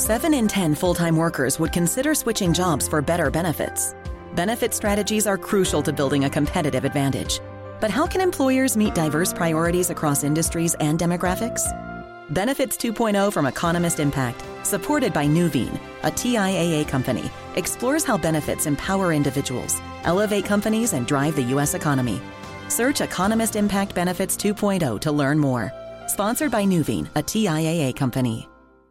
7 in 10 full-time workers would consider switching jobs for better benefits. Benefit strategies are crucial to building a competitive advantage. But how can employers meet diverse priorities across industries and demographics? Benefits 2.0 from Economist Impact, supported by Nuveen, a TIAA company, explores how benefits empower individuals, elevate companies, and drive the U.S. economy. Search Economist Impact Benefits 2.0 to learn more. Sponsored by Nuveen, a TIAA company.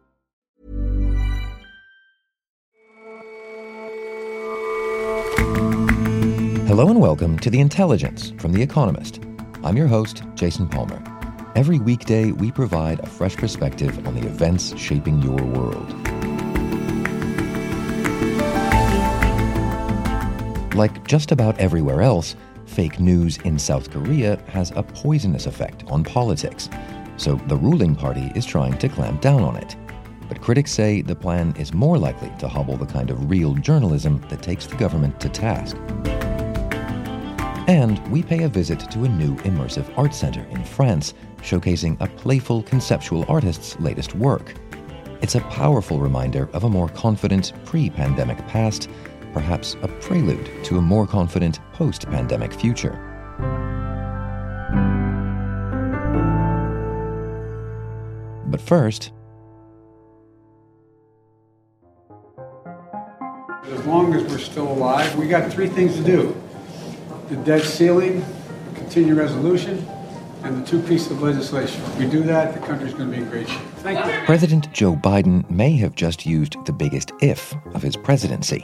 Hello and welcome to The Intelligence from The Economist. I'm your host, Jason Palmer. Every weekday, we provide a fresh perspective on the events shaping your world. Like just about everywhere else, fake news in South Korea has a poisonous effect on politics. So the ruling party is trying to clamp down on it. But critics say the plan is more likely to hobble the kind of real journalism that takes the government to task. And we pay a visit to a new immersive art center in France, showcasing a playful conceptual artist's latest work. It's a powerful reminder of a more confident pre-pandemic past, perhaps a prelude to a more confident post-pandemic future. But first, as long as we're still alive, we got three things to do. The debt ceiling, continuing resolution, and the two pieces of legislation. If we do that, the country's going to be in great shape. Thank you. President Joe Biden may have just used the biggest if of his presidency.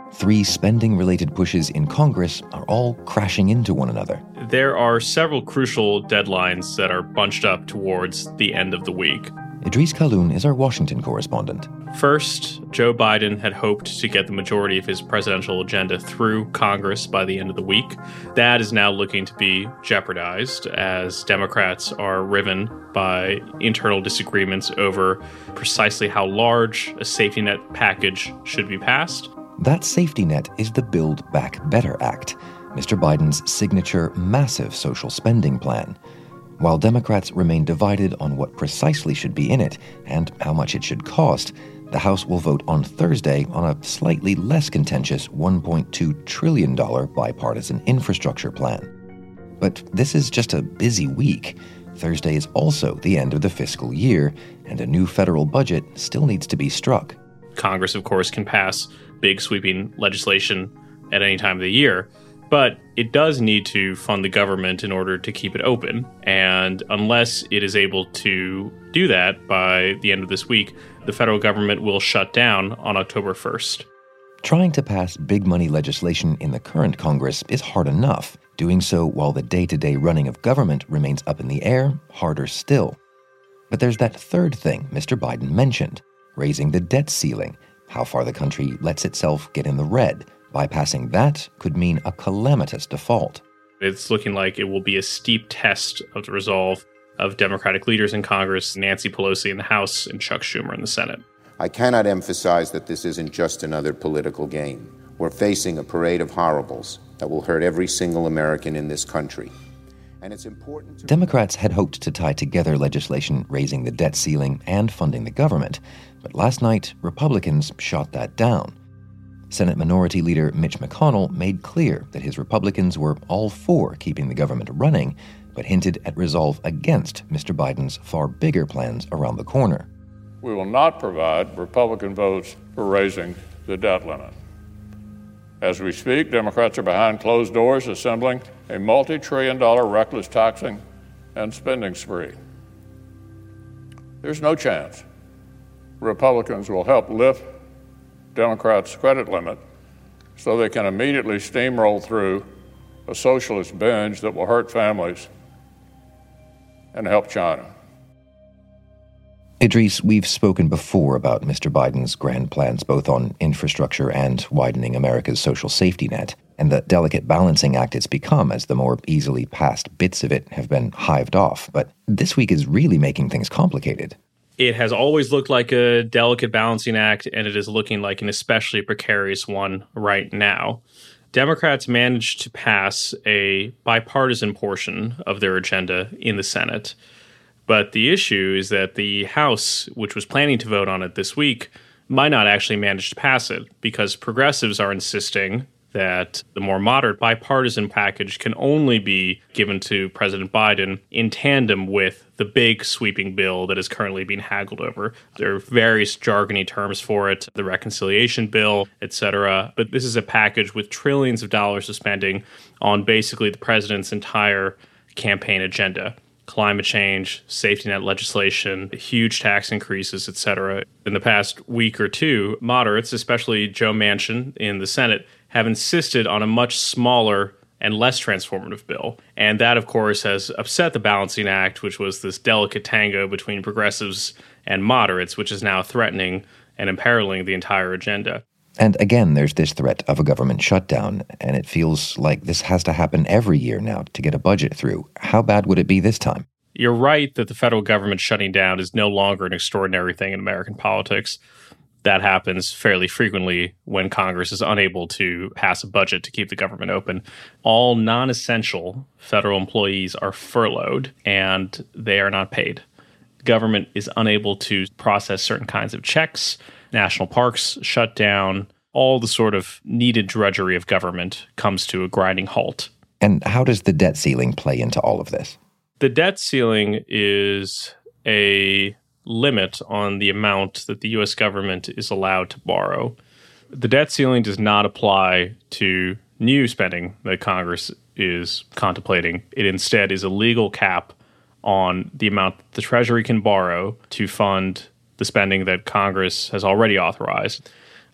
3 spending-related pushes in Congress are all crashing into one another. There are several crucial deadlines that are bunched up towards the end of the week. Idris Khaloun is our Washington correspondent. First, Joe Biden had hoped to get the majority of his presidential agenda through Congress by the end of the week. That is now looking to be jeopardized as Democrats are riven by internal disagreements over precisely how large a safety net package should be passed. That safety net is the Build Back Better Act, Mr. Biden's signature massive social spending plan. While Democrats remain divided on what precisely should be in it and how much it should cost, the House will vote on Thursday on a slightly less contentious $1.2 trillion bipartisan infrastructure plan. But this is just a busy week. Thursday is also the end of the fiscal year, and a new federal budget still needs to be struck. Congress, of course, can pass big sweeping legislation at any time of the year, but it does need to fund the government in order to keep it open. And unless it is able to do that by the end of this week, the federal government will shut down on October 1st. Trying to pass big money legislation in the current Congress is hard enough. Doing so while the day-to-day running of government remains up in the air, harder still. But there's that third thing Mr. Biden mentioned, raising the debt ceiling, how far the country lets itself get in the red. Bypassing that could mean a calamitous default. It's looking like it will be a steep test of the resolve of Democratic leaders in Congress, Nancy Pelosi in the House and Chuck Schumer in the Senate. I cannot emphasize that this isn't just another political game. We're facing a parade of horribles that will hurt every single American in this country. And it's important Democrats had hoped to tie together legislation raising the debt ceiling and funding the government, but last night, Republicans shot that down. Senate Minority Leader Mitch McConnell made clear that his Republicans were all for keeping the government running, but hinted at resolve against Mr. Biden's far bigger plans around the corner. We will not provide Republican votes for raising the debt limit. As we speak, Democrats are behind closed doors assembling a multi-trillion-dollar reckless taxing and spending spree. There's no chance Republicans will help lift Democrats' credit limit so they can immediately steamroll through a socialist binge that will hurt families and help China. Idris, we've spoken before about Mr. Biden's grand plans both on infrastructure and widening America's social safety net, and the delicate balancing act it's become as the more easily passed bits of it have been hived off. But this week is really making things complicated. It has always looked like a delicate balancing act, and it is looking like an especially precarious one right now. Democrats managed to pass a bipartisan portion of their agenda in the Senate. But the issue is that the House, which was planning to vote on it this week, might not actually manage to pass it because progressives are insisting that the more moderate bipartisan package can only be given to President Biden in tandem with the big sweeping bill that is currently being haggled over. There are various jargony terms for it, the reconciliation bill, etc. But this is a package with trillions of dollars of spending on basically the president's entire campaign agenda. Climate change, safety net legislation, huge tax increases, etc. In the past week or two, moderates, especially Joe Manchin in the Senate, have insisted on a much smaller and less transformative bill. And that, of course, has upset the Balancing Act, which was this delicate tango between progressives and moderates, which is now threatening and imperiling the entire agenda. And again, there's this threat of a government shutdown, and it feels like this has to happen every year now to get a budget through. How bad would it be this time? You're right that the federal government shutting down is no longer an extraordinary thing in American politics. That happens fairly frequently when Congress is unable to pass a budget to keep the government open. All non-essential federal employees are furloughed and they are not paid. The government is unable to process certain kinds of checks. National parks shut down. All the sort of needed drudgery of government comes to a grinding halt. And how does the debt ceiling play into all of this? The debt ceiling is a limit on the amount that the U.S. government is allowed to borrow. The debt ceiling does not apply to new spending that Congress is contemplating. It instead is a legal cap on the amount the Treasury can borrow to fund the spending that Congress has already authorized.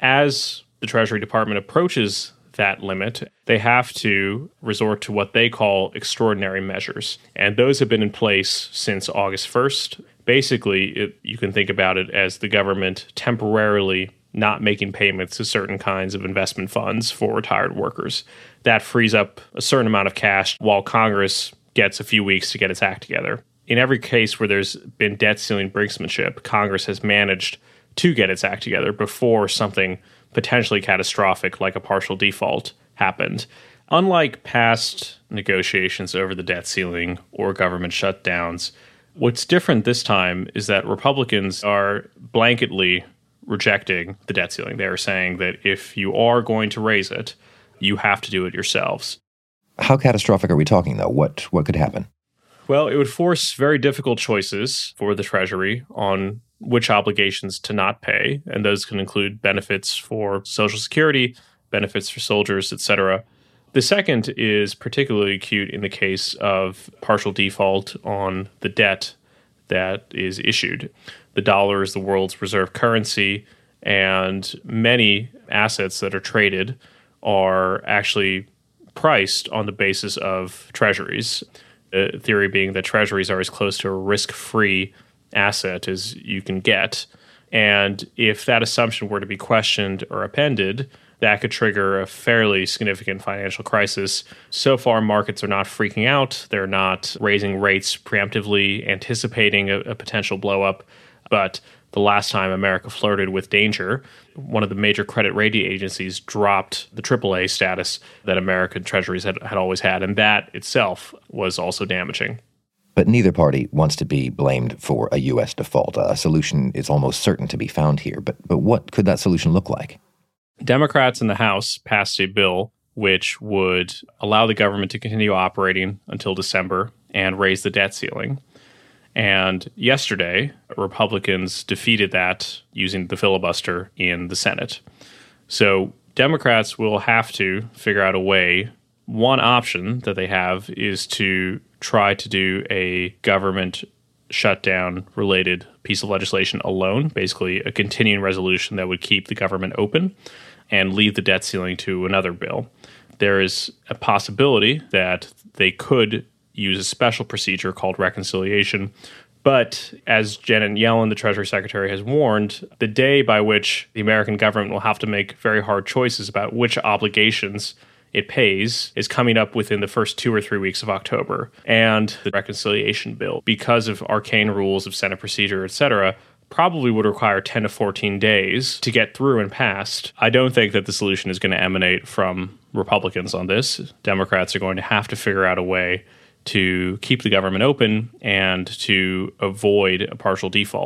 As the Treasury Department approaches that limit, they have to resort to what they call extraordinary measures. And those have been in place since August 1st. Basically, you can think about it as the government temporarily not making payments to certain kinds of investment funds for retired workers. That frees up a certain amount of cash while Congress gets a few weeks to get its act together. In every case where there's been debt ceiling brinksmanship, Congress has managed to get its act together before something potentially catastrophic like a partial default happened. Unlike past negotiations over the debt ceiling or government shutdowns, what's different this time is that Republicans are blanketly rejecting the debt ceiling. They are saying that if you are going to raise it, you have to do it yourselves. How catastrophic are we talking, though? What could happen? Well, it would force very difficult choices for the Treasury on which obligations to not pay, and those can include benefits for Social Security, benefits for soldiers, etc. The second is particularly acute in the case of partial default on the debt that is issued. The dollar is the world's reserve currency, and many assets that are traded are actually priced on the basis of treasuries. The theory being that treasuries are as close to a risk-free asset as you can get. And if that assumption were to be questioned or appended, that could trigger a fairly significant financial crisis. So far, markets are not freaking out. They're not raising rates preemptively, anticipating a potential blow-up. But the last time America flirted with danger, one of the major credit rating agencies dropped the AAA status that American treasuries had always had, and that itself was also damaging. But neither party wants to be blamed for a U.S. default. A solution is almost certain to be found here. But what could that solution look like? Democrats in the House passed a bill which would allow the government to continue operating until December and raise the debt ceiling. And yesterday, Republicans defeated that using the filibuster in the Senate. So Democrats will have to figure out a way. One option that they have is to try to do a government shutdown-related piece of legislation alone, basically a continuing resolution that would keep the government open and leave the debt ceiling to another bill. There is a possibility that they could use a special procedure called reconciliation. But as Janet Yellen, the Treasury Secretary, has warned, the day by which the American government will have to make very hard choices about which obligations it pays is coming up within the first 2 or 3 weeks of October. And the reconciliation bill, because of arcane rules of Senate procedure, etc., probably would require 10 to 14 days to get through and passed. I don't think that the solution is going to emanate from Republicans on this. Democrats are going to have to figure out a way to keep the government open and to avoid a partial default.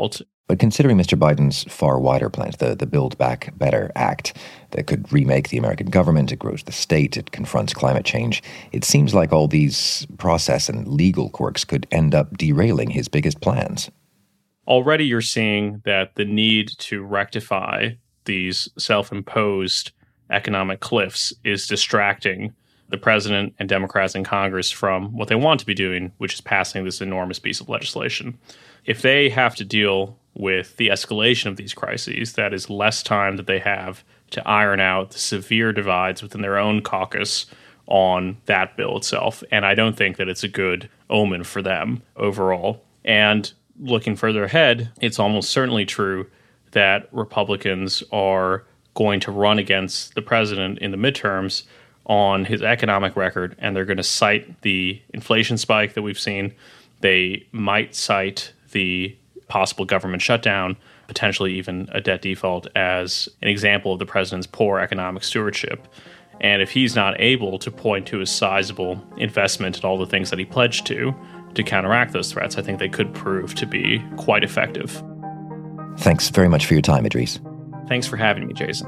But considering Mr. Biden's far wider plans, the Build Back Better Act that could remake the American government, it grows the state, it confronts climate change, it seems like all these process and legal quirks could end up derailing his biggest plans. Already you're seeing that the need to rectify these self-imposed economic cliffs is distracting the president and Democrats in Congress from what they want to be doing, which is passing this enormous piece of legislation. If they have to deal with the escalation of these crises, that is less time that they have to iron out the severe divides within their own caucus on that bill itself. And I don't think that it's a good omen for them overall. And looking further ahead, it's almost certainly true that Republicans are going to run against the president in the midterms on his economic record, and they're going to cite the inflation spike that we've seen. They might cite the possible government shutdown, potentially even a debt default, as an example of the president's poor economic stewardship. And if he's not able to point to a sizable investment in all the things that he pledged to counteract those threats, I think they could prove to be quite effective. Thanks very much for your time, Idris. Thanks for having me, Jason.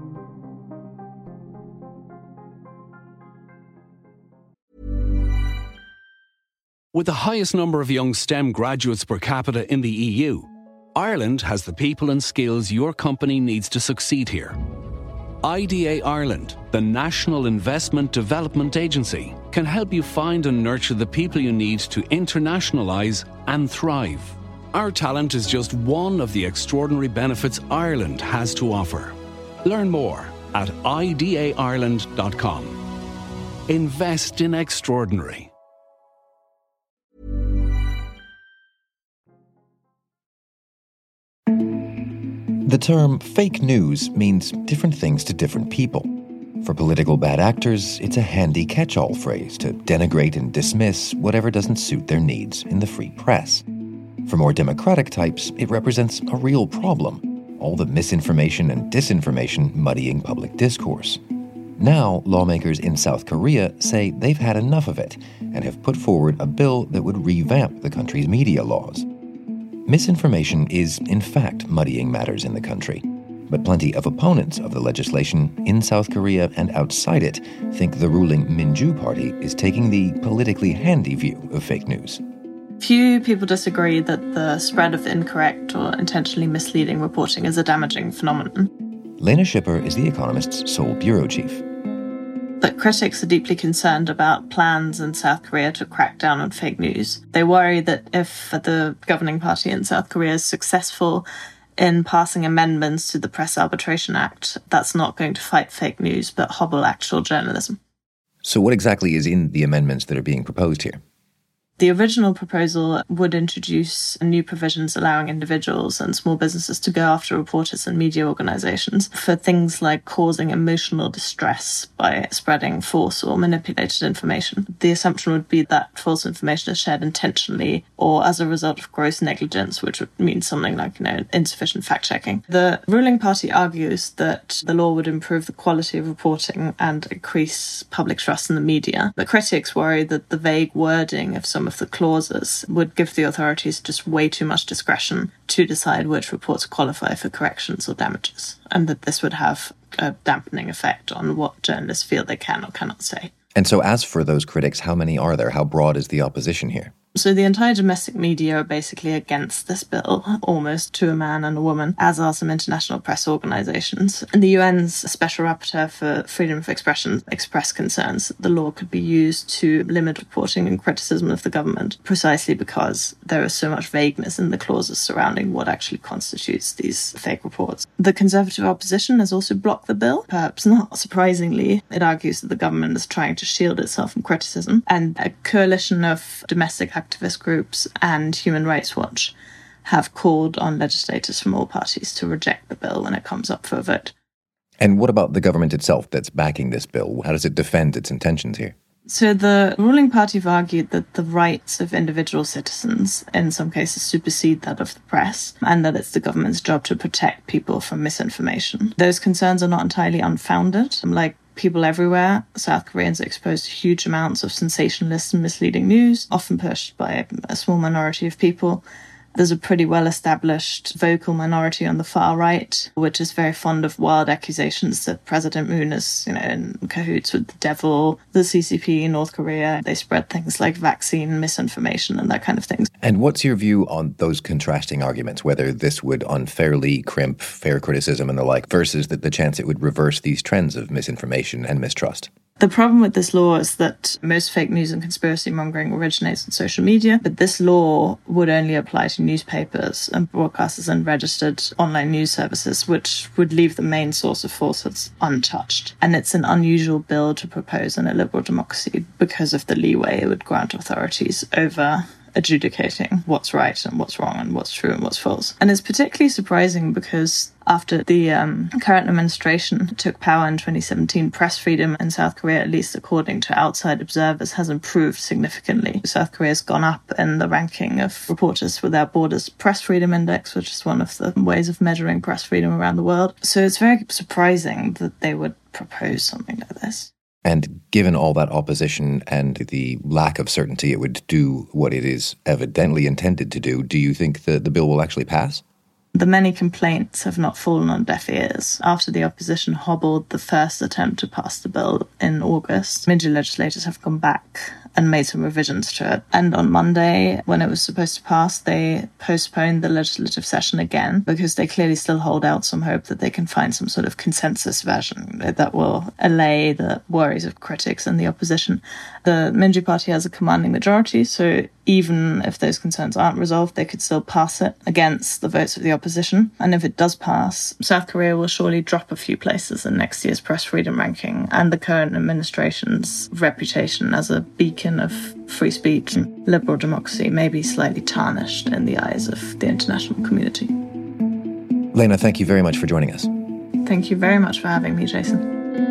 With the highest number of young STEM graduates per capita in the EU, Ireland has the people and skills your company needs to succeed here. IDA Ireland, the National Investment Development Agency, can help you find and nurture the people you need to internationalise and thrive. Our talent is just one of the extraordinary benefits Ireland has to offer. Learn more at idaireland.com. Invest in extraordinary. The term fake news means different things to different people. For political bad actors, it's a handy catch-all phrase to denigrate and dismiss whatever doesn't suit their needs in the free press. For more democratic types, it represents a real problem, all the misinformation and disinformation muddying public discourse. Now, lawmakers in South Korea say they've had enough of it and have put forward a bill that would revamp the country's media laws. Misinformation is, in fact, muddying matters in the country, but plenty of opponents of the legislation in South Korea and outside it think the ruling Minju Party is taking the politically handy view of fake news. Few people disagree that the spread of incorrect or intentionally misleading reporting is a damaging phenomenon. Lena Schipper is The Economist's Seoul bureau chief. But critics are deeply concerned about plans in South Korea to crack down on fake news. They worry that if the governing party in South Korea is successful in passing amendments to the Press Arbitration Act, that's not going to fight fake news, but hobble actual journalism. So what exactly is in the amendments that are being proposed here? The original proposal would introduce new provisions allowing individuals and small businesses to go after reporters and media organizations for things like causing emotional distress by spreading false or manipulated information. The assumption would be that false information is shared intentionally or as a result of gross negligence, which would mean something like, insufficient fact-checking. The ruling party argues that the law would improve the quality of reporting and increase public trust in the media. But critics worry that the vague wording of some of the clauses would give the authorities just way too much discretion to decide which reports qualify for corrections or damages, and that this would have a dampening effect on what journalists feel they can or cannot say. And so as for those critics, how many are there? How broad is the opposition here? So the entire domestic media are basically against this bill, almost to a man and a woman, as are some international press organisations. And the UN's Special Rapporteur for Freedom of Expression expressed concerns that the law could be used to limit reporting and criticism of the government, precisely because there is so much vagueness in the clauses surrounding what actually constitutes these fake reports. The Conservative opposition has also blocked the bill. Perhaps not surprisingly, it argues that the government is trying to shield itself from criticism, and a coalition of domestic activist groups and Human Rights Watch have called on legislators from all parties to reject the bill when it comes up for a vote. And what about the government itself that's backing this bill? How does it defend its intentions here? So the ruling party have argued that the rights of individual citizens in some cases supersede that of the press, and that it's the government's job to protect people from misinformation. Those concerns are not entirely unfounded. Like people everywhere, South Koreans are exposed to huge amounts of sensationalist and misleading news, often pushed by a small minority of people. There's a pretty well-established vocal minority on the far right, which is very fond of wild accusations that President Moon is, in cahoots with the devil, the CCP, North Korea. They spread things like vaccine misinformation and that kind of thing. And what's your view on those contrasting arguments, whether this would unfairly crimp fair criticism and the like, versus the chance it would reverse these trends of misinformation and mistrust? The problem with this law is that most fake news and conspiracy mongering originates on social media, but this law would only apply to newspapers and broadcasters and registered online news services, which would leave the main source of falsehoods untouched. And it's an unusual bill to propose in a liberal democracy because of the leeway it would grant authorities over adjudicating what's right and what's wrong and what's true and what's false. And it's particularly surprising because after the current administration took power in 2017, press freedom in South Korea, at least according to outside observers, has improved significantly. South Korea has gone up in the ranking of Reporters Without Borders Press Freedom Index, which is one of the ways of measuring press freedom around the world. So it's very surprising that they would propose something like this. And given all that opposition and the lack of certainty it would do what it is evidently intended to do you think the bill will actually pass? The many complaints have not fallen on deaf ears. After the opposition hobbled the first attempt to pass the bill in August, Minji legislators have gone back and made some revisions to it. And on Monday, when it was supposed to pass, they postponed the legislative session again because they clearly still hold out some hope that they can find some sort of consensus version that will allay the worries of critics and the opposition. The Minji party has a commanding majority, so even if those concerns aren't resolved, they could still pass it against the votes of the opposition. And if it does pass, South Korea will surely drop a few places in next year's press freedom ranking, and the current administration's reputation as a beacon of free speech and liberal democracy may be slightly tarnished in the eyes of the international community. Lena, thank you very much for joining us. Thank you very much for having me, Jason.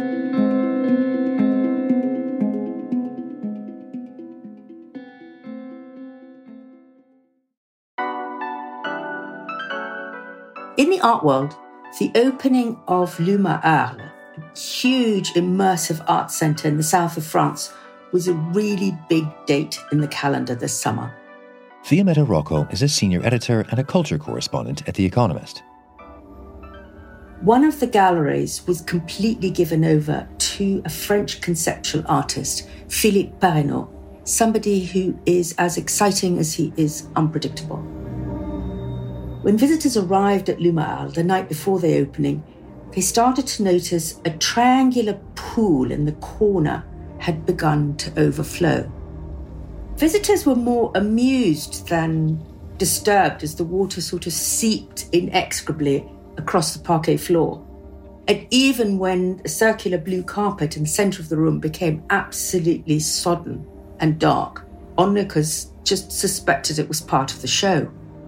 In the art world, the opening of L'Humain Arles, a huge immersive art centre in the south of France, was a really big date in the calendar this summer. Fiammetta Rocco is a senior editor and a culture correspondent at The Economist. One of the galleries was completely given over to a French conceptual artist, Philippe Parrainot, somebody who is as exciting as he is unpredictable. When visitors arrived at L'Humain Arles the night before the opening, they started to notice a triangular pool in the corner had begun to overflow. Visitors were more amused than disturbed as the water sort of seeped inexorably across the parquet floor. And even when a circular blue carpet in the centre of the room became absolutely sodden and dark, onlookers just suspected it was part of the show.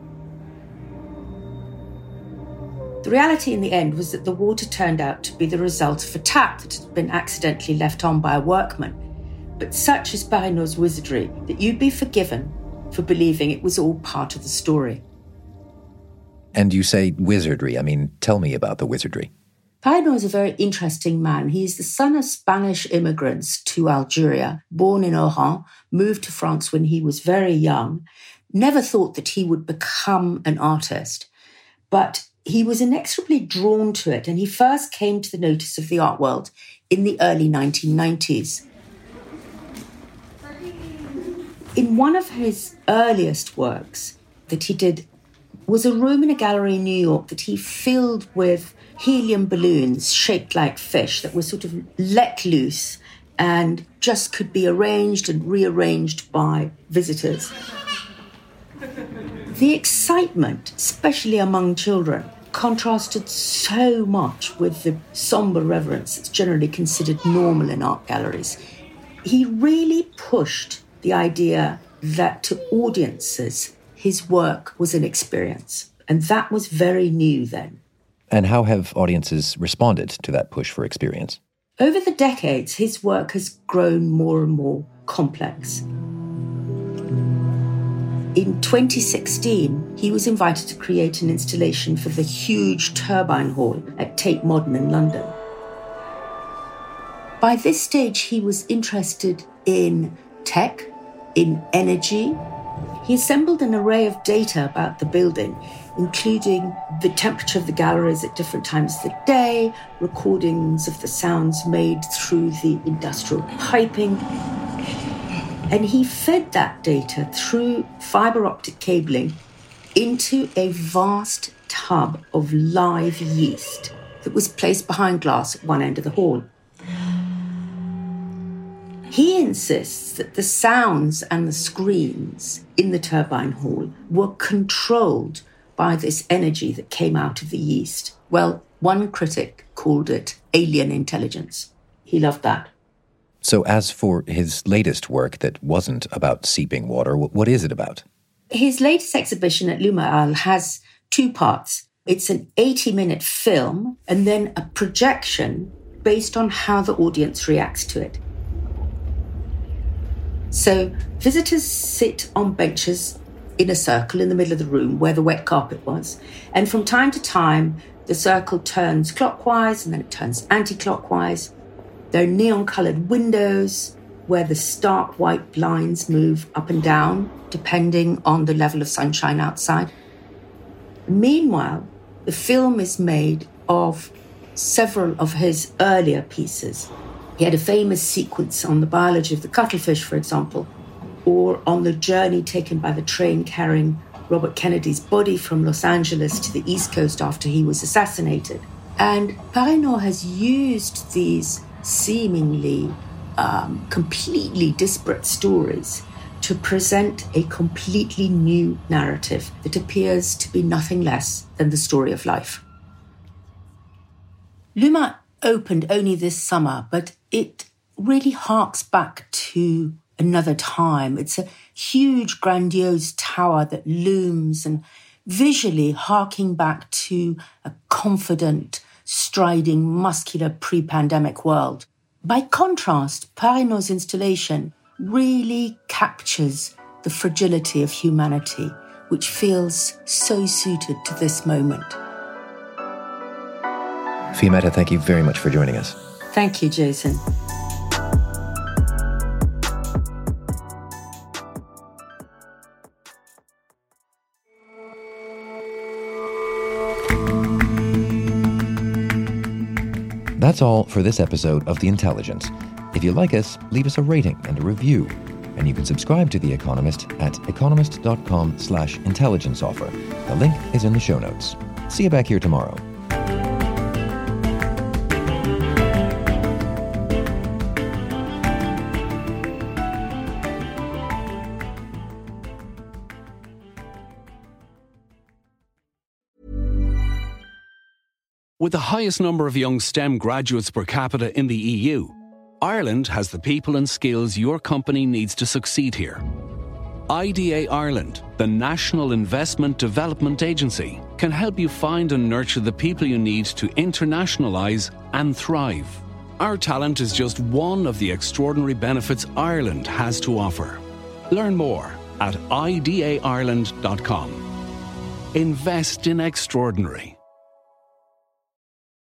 The reality in the end was that the water turned out to be the result of a tap that had been accidentally left on by a workman. But such is Parrainot's wizardry that you'd be forgiven for believing it was all part of the story. And you say wizardry. I mean, tell me about the wizardry. Parrainot is a very interesting man. He is the son of Spanish immigrants to Algeria, born in Oran, moved to France when he was very young, never thought that he would become an artist, but he was inexorably drawn to it, and he first came to the notice of the art world in the early 1990s. In one of his earliest works that he did was a room in a gallery in New York that he filled with helium balloons shaped like fish that were sort of let loose and just could be arranged and rearranged by visitors. The excitement, especially among children, contrasted so much with the somber reverence that's generally considered normal in art galleries. He really pushed the idea that to audiences, his work was an experience. And that was very new then. And how have audiences responded to that push for experience? Over the decades, his work has grown more and more complex. In 2016, he was invited to create an installation for the huge Turbine Hall at Tate Modern in London. By this stage, he was interested in tech, in energy. He assembled an array of data about the building, including the temperature of the galleries at different times of the day, recordings of the sounds made through the industrial piping. And he fed that data through fibre optic cabling into a vast tub of live yeast that was placed behind glass at one end of the hall. He insists that the sounds and the screens in the turbine hall were controlled by this energy that came out of the yeast. Well, one critic called it alien intelligence. He loved that. So as for his latest work that wasn't about seeping water, what is it about? His latest exhibition at L'Humain Halles has two parts. It's an 80-minute film and then a projection based on how the audience reacts to it. So visitors sit on benches in a circle in the middle of the room where the wet carpet was. And from time to time, the circle turns clockwise and then it turns anti-clockwise. There are neon-coloured windows where the stark white blinds move up and down, depending on the level of sunshine outside. Meanwhile, the film is made of several of his earlier pieces. He had a famous sequence on the biology of the cuttlefish, for example, or on the journey taken by the train carrying Robert Kennedy's body from Los Angeles to the East Coast after he was assassinated. And Parisot has used these seemingly completely disparate stories to present a completely new narrative that appears to be nothing less than the story of life. L'Humain opened only this summer, but it really harks back to another time. It's a huge, grandiose tower that looms and visually harking back to a confident, striding, muscular pre-pandemic world. By contrast, Parisot's installation really captures the fragility of humanity, which feels so suited to this moment. Fiammetta, thank you very much for joining us. Thank you, Jason. That's all for this episode of The Intelligence. If you like us, leave us a rating and a review. And you can subscribe to The Economist at economist.com/intelligence offer. The link is in the show notes. See you back here tomorrow. With the highest number of young STEM graduates per capita in the EU, Ireland has the people and skills your company needs to succeed here. IDA Ireland, the National Investment Development Agency, can help you find and nurture the people you need to internationalise and thrive. Our talent is just one of the extraordinary benefits Ireland has to offer. Learn more at idaireland.com. Invest in extraordinary.